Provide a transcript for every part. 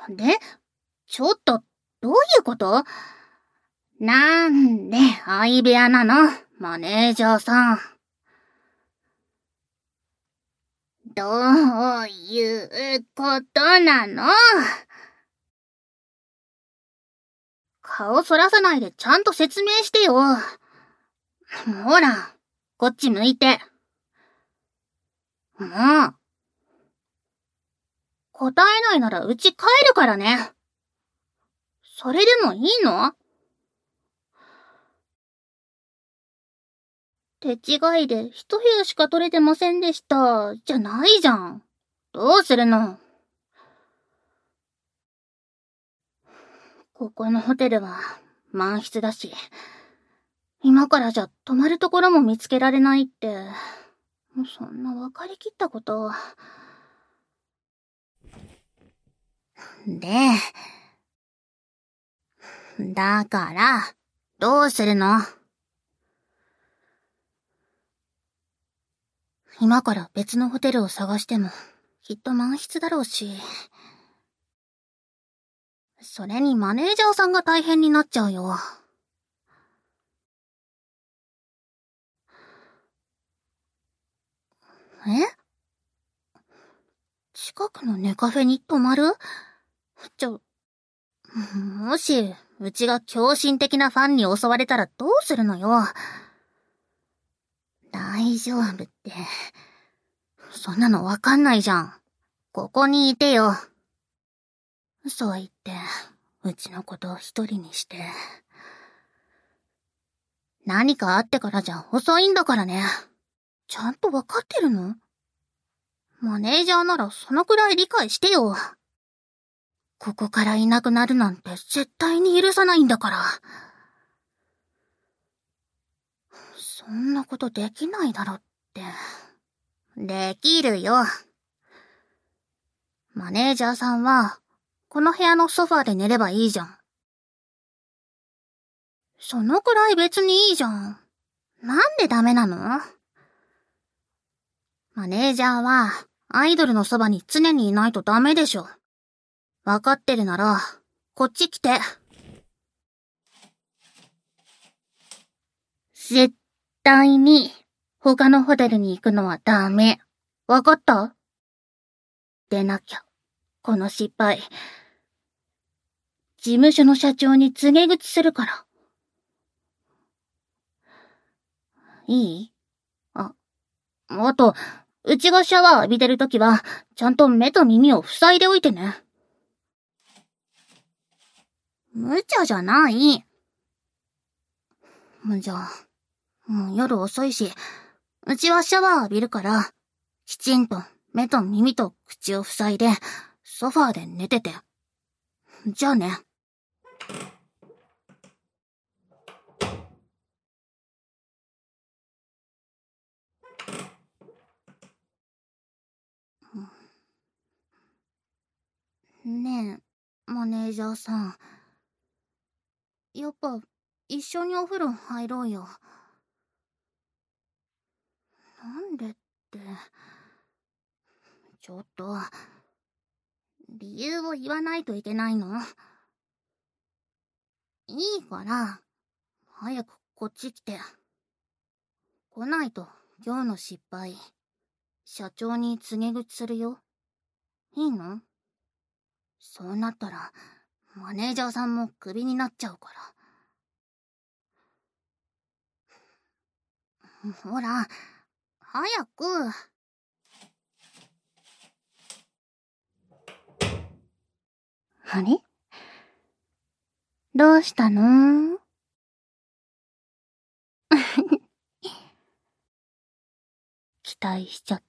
で、ちょっと、どういうこと？なんで相部屋なの？マネージャーさん。どういうことなの？顔そらさないでちゃんと説明してよ。ほら、こっち向いて。もう。答えないならうち帰るからね。それでもいいの？手違いで一部屋しか取れてませんでした。じゃないじゃん。どうするの？ここのホテルは満室だし、今からじゃ泊まるところも見つけられないって、そんな分かりきったこと。で、だから、どうするの？今から別のホテルを探しても、きっと満室だろうし。それにマネージャーさんが大変になっちゃうよ。え？近くのネカフェに泊まる？もし、うちが狂信的なファンに襲われたらどうするのよ。大丈夫って。そんなのわかんないじゃん。ここにいてよ。そう言って、うちのことを一人にして。何かあってからじゃ遅いんだからね。ちゃんとわかってるの？マネージャーならそのくらい理解してよ。ここからいなくなるなんて絶対に許さないんだから。そんなことできないだろって。できるよ。マネージャーさんは、この部屋のソファーで寝ればいいじゃん。そのくらい別にいいじゃん。なんでダメなの？マネージャーは、アイドルのそばに常にいないとダメでしょ。わかってるなら、こっち来て。絶対に、他のホテルに行くのはダメ。わかった？でなきゃ、この失敗、事務所の社長に告げ口するから。いい？あと、うちがシャワー浴びてるときは、ちゃんと目と耳を塞いでおいてね。無茶じゃない。じゃあ、もう夜遅いし、うちはシャワー浴びるから、きちんと目と耳と口を塞いで、ソファーで寝てて。じゃあね。ねえ、マネージャーさん。やっぱ、一緒にお風呂入ろうよ。なんでって。ちょっと、理由を言わないといけないの？いいから、早くこっち来て。来ないと今日の失敗、社長に告げ口するよ。いいの？そうなったら、マネージャーさんもクビになっちゃうから。ほら、早く。あれ？どうしたの？期待しちゃった？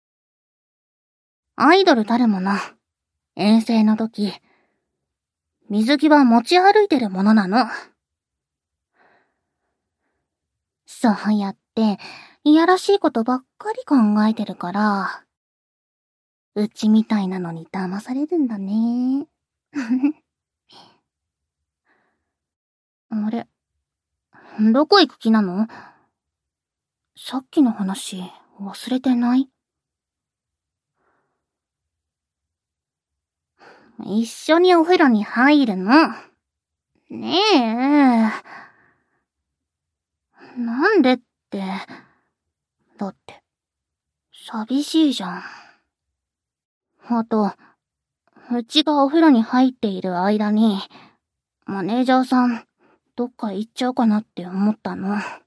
アイドルたるもの、遠征の時、水着は持ち歩いてるものなの。そうやって、いやらしいことばっかり考えてるから、うちみたいなのに騙されるんだね。あれ、どこ行く気なの？さっきの話、忘れてない？ 一緒にお風呂に入るの。ねえ。なんでって。だって、寂しいじゃん。あと、うちがお風呂に入っている間に、マネージャーさん、どっか行っちゃうかなって思ったの。